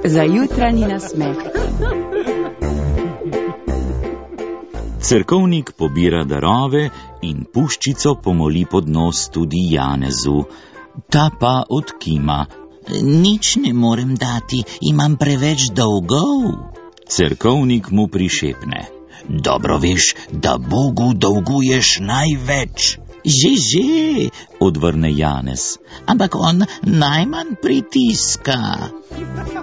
za jutranji nasmeh. Cerkovnik pobira darove in puščico pomoli pod nos tudi Janezu. Ta pa odkima. Nič ne morem dati, imam preveč dolgov. Cerkovnik mu prišepne. Dobro veš, da Bogu dolguješ največ. Že, odvrne Janez. Ampak on najmanj pritiska.